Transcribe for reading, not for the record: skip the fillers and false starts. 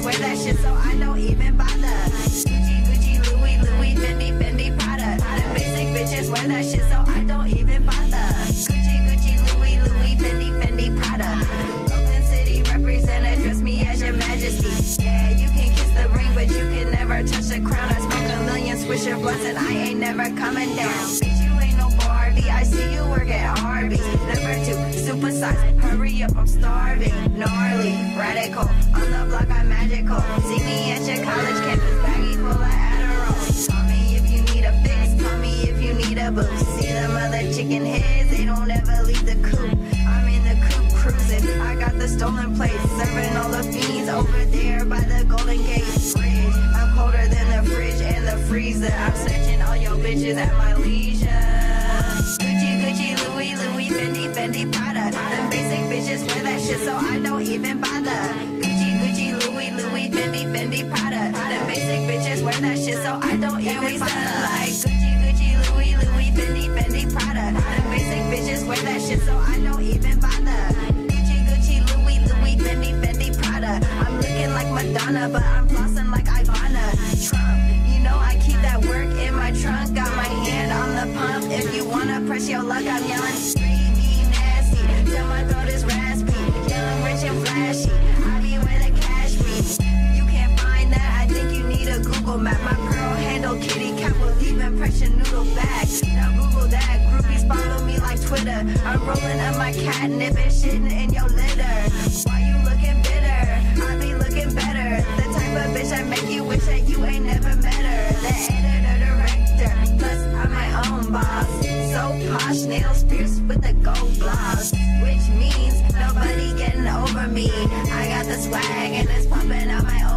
wear that shit, so I don't even bother. Gucci, Louis, Fendi, Prada. The basic bitches wear that shit, so I don't even bother. Gucci, Louis, Fendi, Prada. Brooklyn City represent, address me as your majesty. Yeah, you can kiss the ring, but you can never touch the crown. I smoke a million Swisher blunts and I ain't never coming down. Bitch, you ain't no Barbie, I see you work at Arby's. Number 2, super size, hurry up, I'm starving. Gnarly, radical, on the block I'm magical. See me at your college campus, baggy full of Adderall. Call me if you need a fix, call me if you need a boost. See them other chicken heads, they don't ever leave the coop. I'm in the coop cruising, I got the stolen plates. Serving all the fiends over there by the Golden Gate Bridge. I'm colder than the fridge and the freezer. I'm searching all your bitches at my leisure. Gucci, Louis, Fendi, Prada. The basic bitches wear that shit, so I don't even bother. Gucci, Louis, Fendi, Prada. The basic bitches wear that shit, so I don't even bother. Like Gucci, Louis, Fendi, Prada. The basic bitches wear that shit, so I don't even bother. Gucci, Louis, Fendi, Prada. I'm looking like Madonna, but I'm flossing like Ivana Trump. You know I keep that work in my trunk. Got my hand on the pump. If you wanna press your luck, I'm yelling screamy nasty till my throat is raspy. Young, rich and flashy, I be where the cash be. You can't find that, I think you need a Google map. My pearl handle kitty cat will leave impression noodle back. Now Google that, groupies follow me like Twitter. I'm rolling up my catnip and shitting in your litter. Why you looking bitter? I be looking better. The type of bitch I make you wish that you ain't never met her. The editor, director, plus I'm my own boss. So posh, nails pierced with the gold gloss, which means nobody getting over me. I got the swag and it's pumping out my own